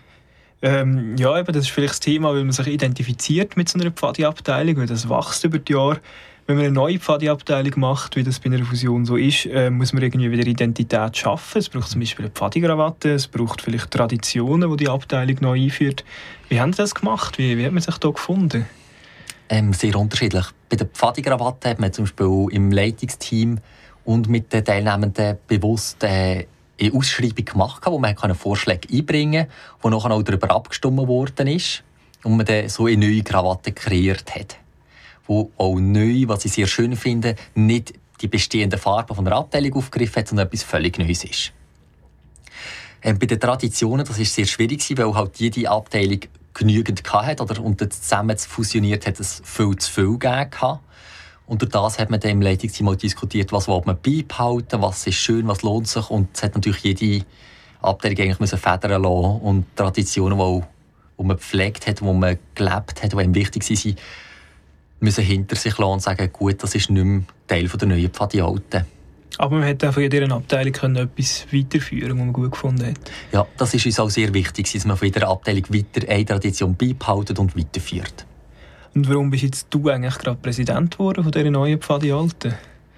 Ähm, ja, eben, das ist vielleicht das Thema, weil man sich identifiziert mit so einer Pfadi-Abteilung, weil das wächst über die Jahre. Wenn man eine neue Pfadi-Abteilung macht, wie das bei einer Fusion so ist, äh, muss man irgendwie wieder Identität schaffen. Es braucht zum Beispiel eine Pfadi-Krawatte, es braucht vielleicht Traditionen, die die Abteilung neu einführt. Wie haben Sie das gemacht? Wie, wie hat man sich da gefunden? Ähm, sehr unterschiedlich. Bei der Pfadi-Krawatte hat man zum Beispiel im Leitungsteam und mit den Teilnehmenden bewusst äh, eine Ausschreibung gemacht, wo man Vorschläge einbringen konnte, wo nachher auch darüber abgestimmt worden ist und man dann so eine neue Krawatte kreiert hat. Wo auch neu, was ich sehr schön finde, nicht die bestehenden Farben von der Abteilung aufgegriffen hat, sondern etwas völlig Neues ist. Ähm, bei den Traditionen, das war sehr schwierig, weil halt jede Abteilung genügend hatte, oder und zusammen fusioniert hat es viel zu viel gegeben. Und durch das hat man dann im Leitungsteam auch diskutiert, was will man beibehalten, was ist schön, was lohnt sich. Und es hat natürlich jede Abteilung eigentlich müssen federn lassen und Traditionen, die, die man gepflegt hat, die man gelebt hat, die ihm wichtig sind, müssen hinter sich lassen und sagen, gut, das ist nicht mehr Teil der neuen Pfadi-Alten. Aber man hat auch von jeder Abteilung etwas weiterführen, was man gut gefunden hat. Ja, das ist uns auch sehr wichtig, dass man von jeder Abteilung weiter eine Tradition beibehält und weiterführt. Und warum bist jetzt du eigentlich gerade Präsident geworden von dieser neuen Pfadi-Alten?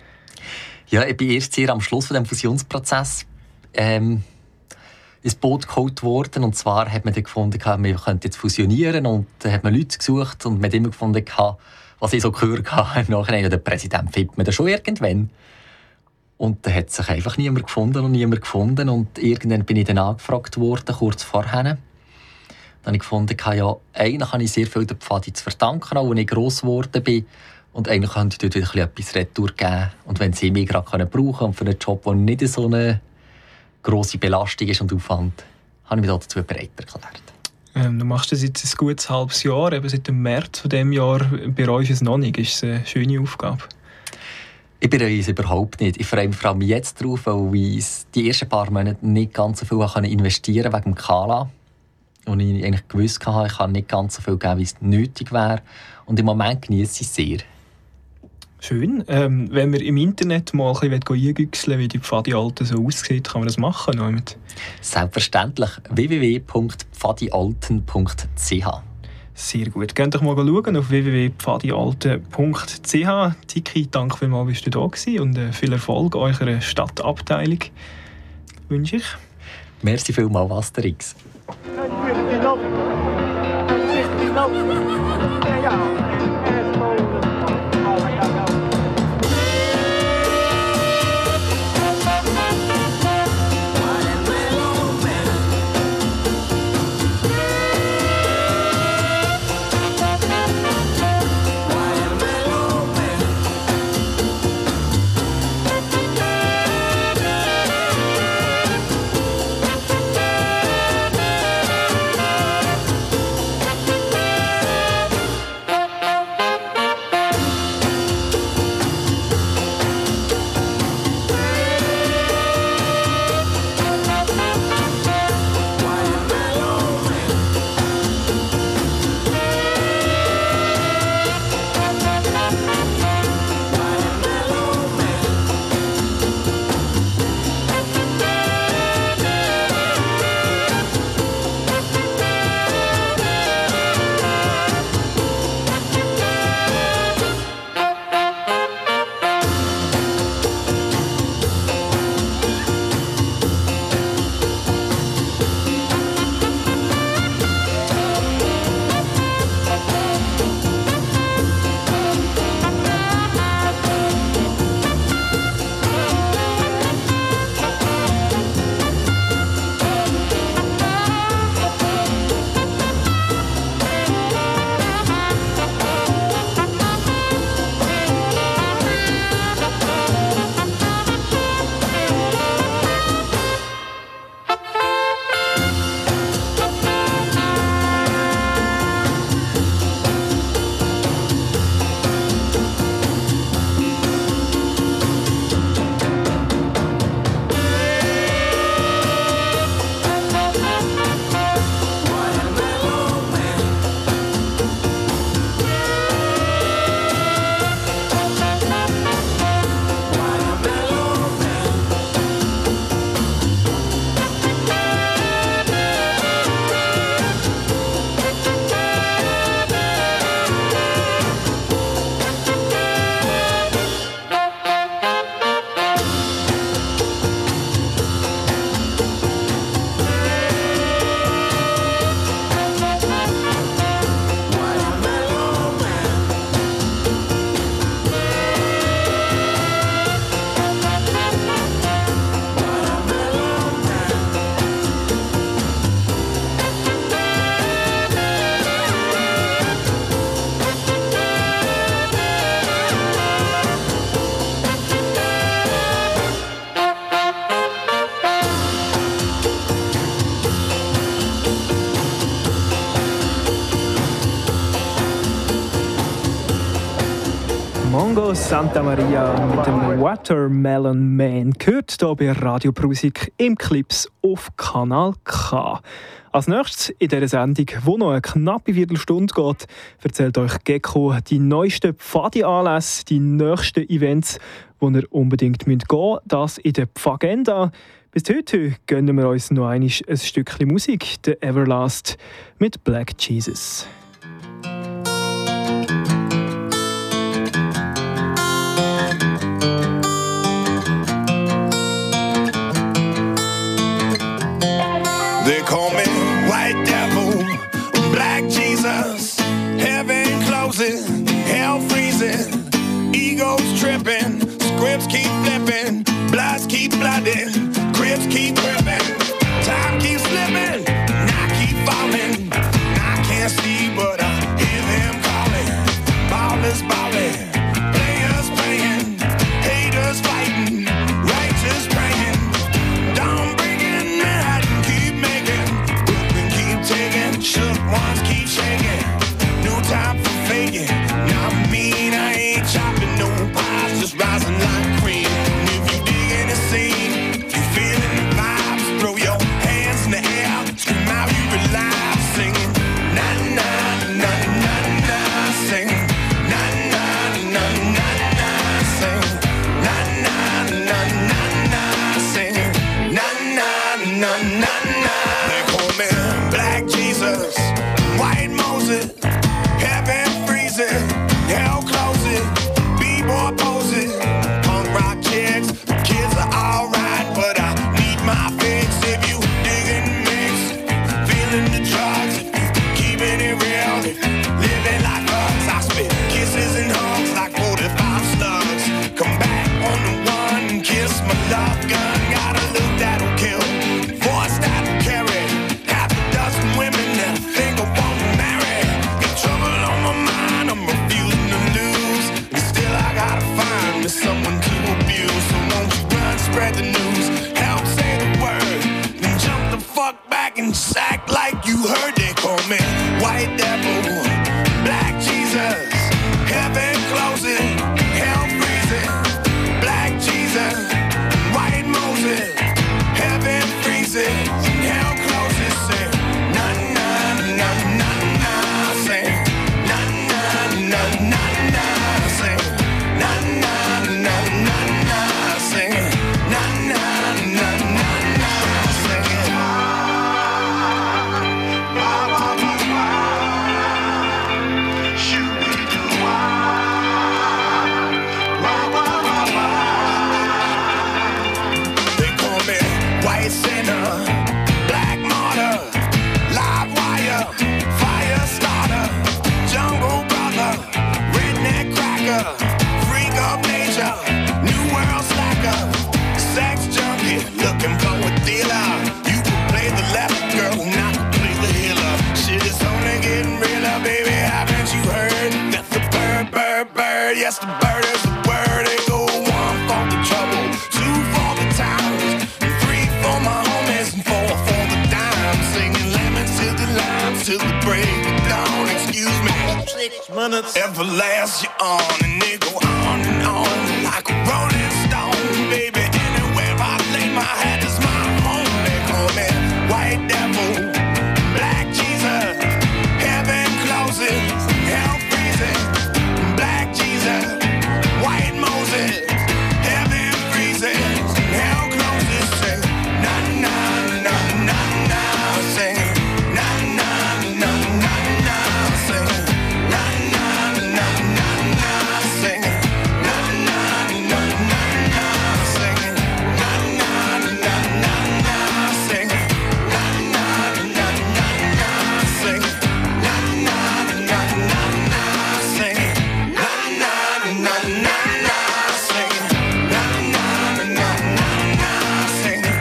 Ja, ich bin erst sehr am Schluss von dem Fusionsprozess ähm, ins Boot geholt worden. Und zwar hat man dann gefunden, wir könnten jetzt fusionieren. Und dann hat man Leute gesucht und man hat immer gefunden, was ich so gehört habe, im Nachhinein, der Präsident findet man das schon irgendwann. Und dann hat sich einfach niemand gefunden und niemand gefunden. Und irgendwann bin ich dann angefragt worden, kurz vorher. Dann habe ich gefunden, ja, eigentlich habe ich sehr viel der Pfadi zu verdanken, auch als ich gross geworden bin. Und eigentlich könnte ich dort wieder etwas retour geben. Und wenn sie mich gerade brauchen können und für einen Job, der nicht so eine grosse Belastung ist und Aufwand, habe ich mich dazu bereit erklärt. Ähm, du machst das jetzt ein gutes halbes Jahr, eben seit dem März von diesem Jahr. Bei euch ist es noch nicht. Ist es eine schöne Aufgabe? Ich bereue es überhaupt nicht. Ich freue mich vor allem jetzt darauf, weil ich die ersten paar Monate nicht ganz so viel investieren konnte wegen dem Kala. Und ich eigentlich gewusst hatte, ich kann nicht ganz so viel geben, wie es nötig wäre. Und im Moment genieße ich es sehr. Schön. Ähm, wenn wir im Internet mal ein bisschen eingüchseln, wie die Pfadi-Alten so aussieht, kann man das machen? Noch Selbstverständlich. w w w punkt pfadialten punkt c h. Sehr gut. Geht doch mal schauen auf w w w punkt pfadialten punkt c h. Tiki, danke vielmals, bist du da gewesen und äh, viel Erfolg eurer Stadtabteilung wünsche ich. Merci vielmals, Asterix. Congo Santa Maria mit dem Watermelon Man gehört hier bei Radio Prusik im Clips auf Kanal K. Als nächstes in dieser Sendung, die noch eine knappe Viertelstunde geht, erzählt euch Gecko die neuesten Pfadi-Anlässe, die nächsten Events, die ihr unbedingt gehen müsst. Das in der Pfagenda. Bis heute gönnen wir uns noch einmal ein Stückchen Musik, The Everlast mit Black Jesus. They call me White Devil, Black Jesus, heaven closing, hell freezing, egos tripping, scripts keep flipping, bloods keep blooding, cribs keep ripping, time keeps slipping, and I keep falling. I can't see, but I hear them calling. Ballers balling, players playing, haters fighting, righteous praying. Don't bring it mad and keep making, Brooklyn keep taking, shook ones keep shaking. No time for faking. Not mean, I ain't chopping no pies, just rising like cream. And if you dig in the scene, if you feeling the vibes, throw your hands in the air, scream out you alive, singing na na na na na, singing na na na na na, singing na na na na na, singing na na na na na. They call me Black Jesus, White Moses, heaven freezing, hell closing, b-boy posing, punk rock chicks. Kids are alright, but I need my fix. If you digging the mix, feeling the drugs, if you keeping it real, if you living like us, I spit kisses and hugs like forty-five slugs. Come back on the one and kiss my love gun. Got a look that'll kill, voice that'll carry, half a dozen women that think I won't marry. Got trouble on my mind, I'm refusing to lose, and still I gotta find me someone to abuse. So won't you run, spread the news, help say the word, then jump the fuck back and just act like you heard. They call me White Devil, Black Jesus, heaven closing, hell freezing, Black Jesus, White Moses, heaven freezing, hell closing, say na na na na na, say na na na na na, say na na na na na, say na na na na na, say they call me White Sinner, Black Martyr, Live Wire, Fire Starter, Jungle Brother, Redneck Cracker, Freak of Nature, New World Slacker, Sex Junkie, looking for a dealer. You can play the left girl, not play the healer. Shit is only getting realer, baby, haven't you heard? That the bird, bird, bird, yes the bird is the word. They go one for the trouble, two for the towns, and three for my homies, and four for the dimes. Singing lemons to the limes till the break of dawn. Excuse me, six minutes everlast you on, and they go on and on like a rolling stone. Baby, anywhere I lay my head is my home. They call me White Devil, Black Jesus, heaven closes, hell freezing, Black Jesus, White Moses, heaven freezing, hell closes, say na na na na na, say na na na na na, say na na na na na, say na na na na na, say na na na na na, say na na na na na, say na na na na na, say na na na na na, say na na na na na, say na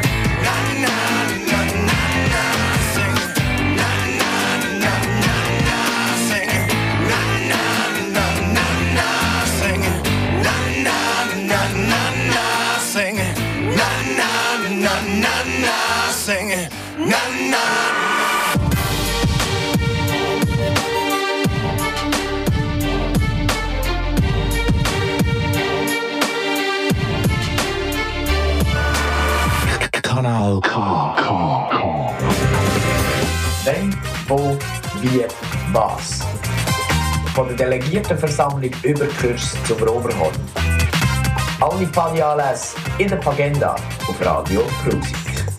na na na na, say na na na na na, say na na na na na, say na na na na na, say na na na na na, say na na. K, K, K. Wenn, wo, wie, was. Von der Delegiertenversammlung über Kurs zum Oberhorn. Alle Pfadi-Anlässe in der Agenda auf Radio Prusik.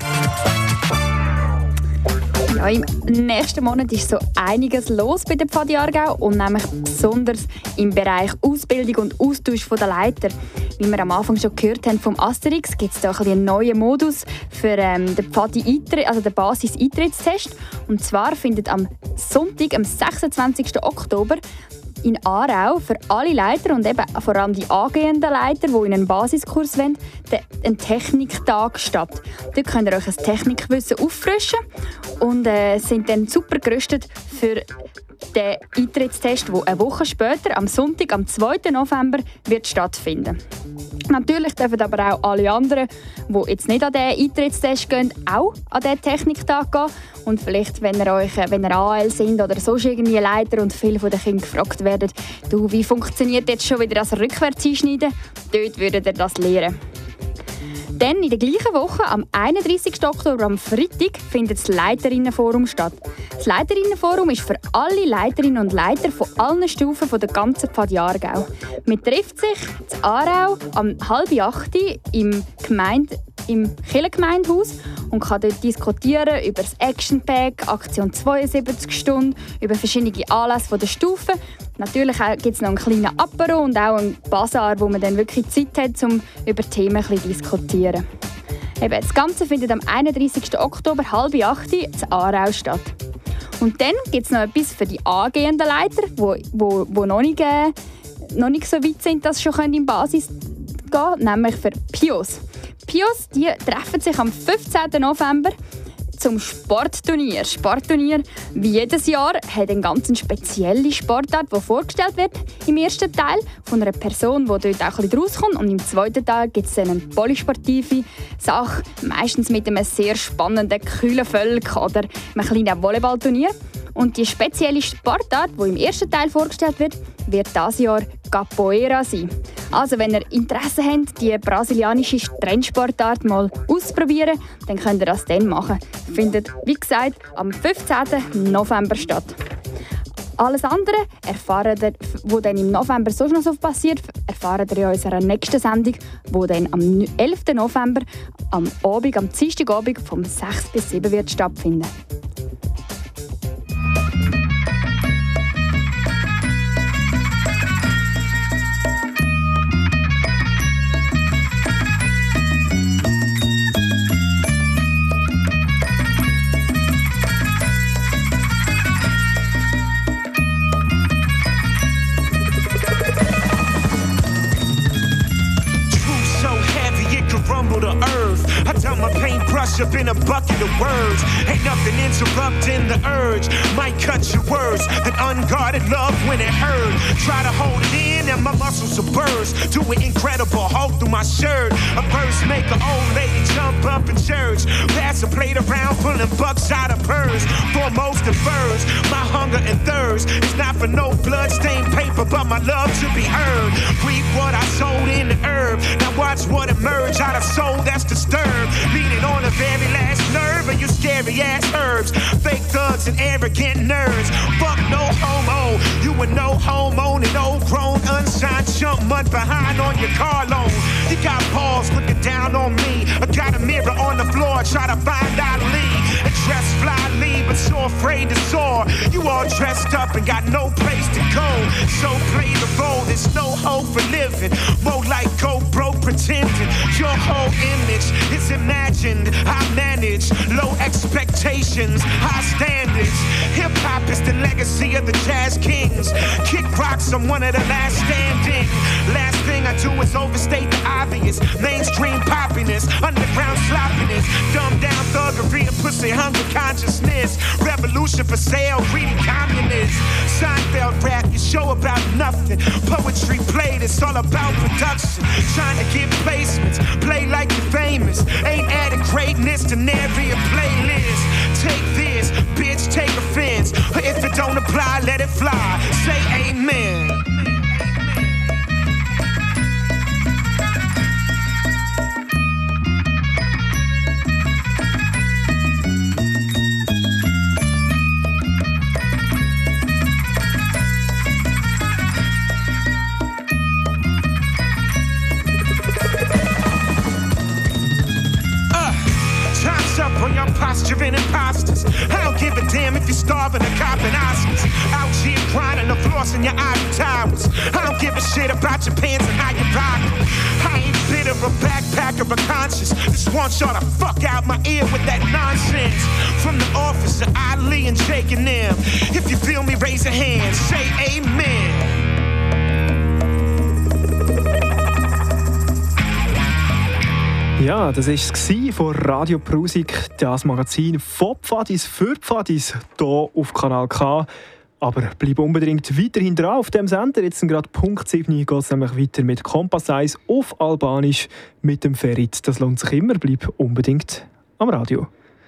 Ja, im nächsten Monat ist so einiges los bei der Pfadi Aargau und nämlich besonders im Bereich Ausbildung und Austausch der Leiter. Wie wir am Anfang schon gehört haben vom Asterix, gibt es da ein einen neuen Modus für ähm, den Pfadi also den Basis-Eintrittstest. Und zwar findet am Sonntag, am sechsundzwanzigsten Oktober, in Aarau für alle Leiter und eben vor allem die angehenden Leiter, die in einen Basiskurs wollen, ein Techniktag statt. Dort könnt ihr euch ein Technikwissen auffrischen und äh, sind dann super gerüstet für den Eintrittstest, der eine Woche später, am Sonntag, am zweiten November, wird stattfinden. Natürlich dürfen aber auch alle anderen, die jetzt nicht an diesen Eintrittstest gehen, auch an diesen Techniktag gehen. Und vielleicht, wenn ihr, euch, wenn ihr A L sind oder sonst irgendwie Leiter und viele von den Kindern gefragt werden, du, wie funktioniert jetzt schon wieder das Rückwärts-Einschneiden, dort würdet ihr das lernen. Dann in der gleichen Woche, am einunddreißigsten Oktober, am Freitag, findet das Leiterinnenforum statt. Das Leiterinnenforum ist für alle Leiterinnen und Leiter von allen Stufen der ganzen Pfadi Aargau. Man trifft sich in Aarau am halb acht im Gemeinde im Kirchengemeindehaus und kann dort diskutieren über das Action Pack, Aktion zweiundsiebzig Stunden, über verschiedene Anlässe der Stufen. Natürlich gibt es noch einen kleinen Apero und auch einen Bazar, wo man dann wirklich Zeit hat, um über Themen ein bisschen zu diskutieren. Eben, das Ganze findet am einunddreißigsten Oktober halb acht in Aarau statt. Und dann gibt es noch etwas für die angehenden Leiter, die wo, wo, wo noch, nicht, äh, noch nicht so weit sind, dass sie schon in die Basis gehen können, nämlich für P I O S. P I O S die treffen sich am fünfzehnten November zum Sportturnier. Sportturnier, wie jedes Jahr, hat eine ganz spezielle Sportart, die vorgestellt wird im ersten Teil von einer Person, die dort auch ein bisschen rauskommt. Und im zweiten Teil gibt es eine polysportive Sache, meistens mit einem sehr spannenden, kühlen Völk oder einem kleinen Volleyballturnier. Und die spezielle Sportart, die im ersten Teil vorgestellt wird, wird dieses Jahr Capoeira sein. Also wenn ihr Interesse habt, die brasilianische Trendsportart mal auszuprobieren, dann könnt ihr das dann machen. Findet, wie gesagt, am fünfzehnten November statt. Alles andere, erfahrt ihr, was dann im November sonst noch so passiert, erfahrt ihr in unserer nächsten Sendung, die dann am elften November am Abend, am Dienstagabend vom sechs bis sieben wird stattfinden. Rumble the earth. I tell my paintbrush up in a bucket of words. Ain't nothing interrupting the urge. Might cut your words. An unguarded love when it hurt. Try to hold it in and my muscles will burst. Do an incredible Hulk through my shirt. A verse make an old lady jump up in church. Pass a plate around pulling bucks out of purse. Foremost and first, my hunger and thirst is not for no blood-stained paper, but my love to be heard. Reap what I sowed in the herb. Now watch what emerge out of soul that's disturbed. Leaning on the very last nerve of you scary ass herbs. Fake thugs and arrogant nerds. Fuck no homo. You a no homo and old grown unsigned chump month behind on your car loan. You got balls looking down on me. I got a mirror on the floor, try to find out lead. And dress fly lead, but so afraid to soar. You all dressed up and got no place to go. So play the role, there's no hope for living. More like go broke pretending. Your whole image is imagined. I manage low expectations, high standards. Hip hop is the legacy of the jazz kings. Kick rocks, I'm one of the last standing. Last thing I do is overstate the obvious. Mainstream poppiness, underground sloppiness, dumbed down thuggery and pussy hunger consciousness. Revolution for sale, greedy communists. Seinfeld rap, your show about nothing. Poetry played, it's all about production. Trying to get placements, play like you're famous. Ain't adding greatness to nary a playlist. Take this, bitch, take offense. If it don't apply, let it fly. Say amen. posturing imposters. I don't give a damn if you're starving or copping Oscars. Out here grinding or flossing your ivory towers. I don't give a shit about your pants and how you rock them. I ain't bitter, a backpacker, a conscious. Just want y'all to fuck out my ear with that nonsense. From the office of Ali and Jake and them. If you feel me, raise a hand, say amen. Ja, das war es von Radio Prusik, das Magazin von Pfadis für Pfadis, hier auf Kanal K. Aber bleib unbedingt weiterhin dran auf dem Sender. Jetzt gerade Punkt sieben geht es nämlich weiter mit Kompass eins auf Albanisch mit dem Ferit. Das lohnt sich immer. Bleib unbedingt am Radio.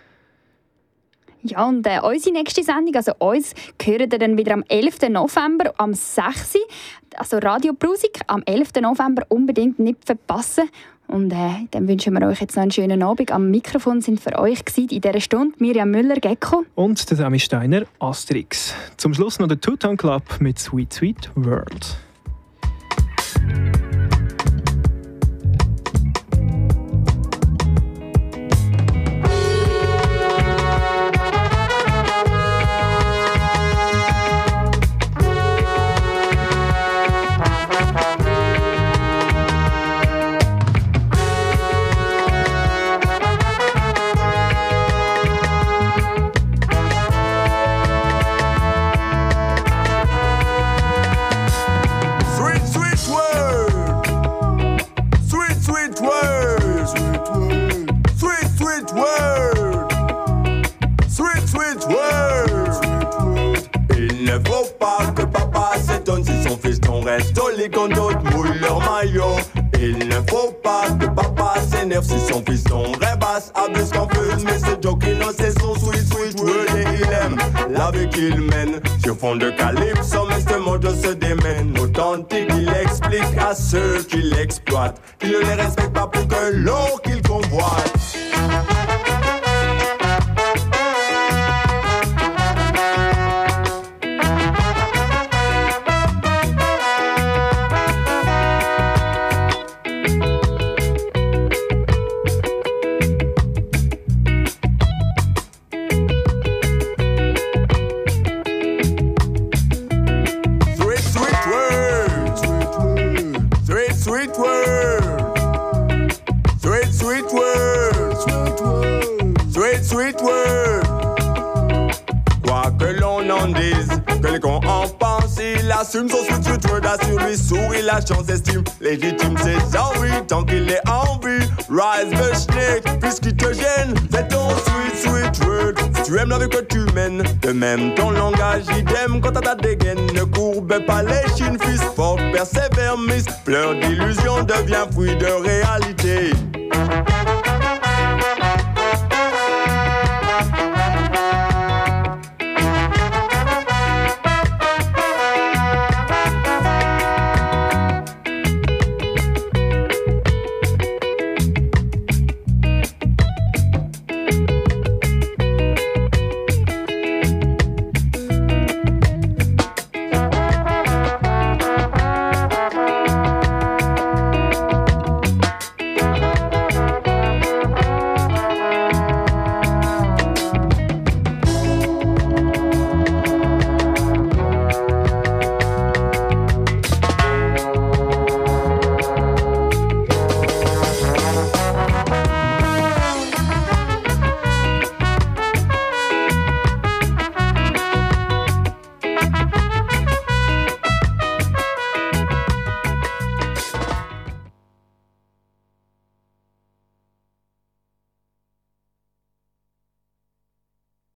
Ja, und äh, unsere nächste Sendung, also uns, hören ihr dann wieder am elften November am sechs Uhr. Also Radio Prusik am elften November unbedingt nicht verpassen. Und äh, dann wünschen wir euch jetzt noch einen schönen Abend. Am Mikrofon sind für euch in dieser Stunde Miriam Müller-Gecko und der Sami Steiner, Asterix. Zum Schluss noch der Two-Tone Club mit Sweet Sweet World. Quand d'autres moulent leur maillot, il ne faut pas que papa s'énerve si son fiston rêvasse, abuse, confuse. Mais ce jockey, non, c'est son sweet, sweet word et il aime la vie qu'il mène. Sur fond de calypso, mais ce mode se démène. Authentique, il explique à ceux qui l'exploitent qu'il ne les respecte pas plus que l'or qu'il convoite. Assume son sweet sweet word, assure lui sourit, la chance estime légitime ses envies, tant qu'il est en vie. Rise the snake, puisqu'il te gêne, c'est ton sweet sweet word. Si tu aimes la vie que tu mènes, de même ton langage idem. Quand t'as ta dégaine, ne courbe pas les chines, fils fort, persévère, miss. Pleure d'illusions, devient fruit de réalité.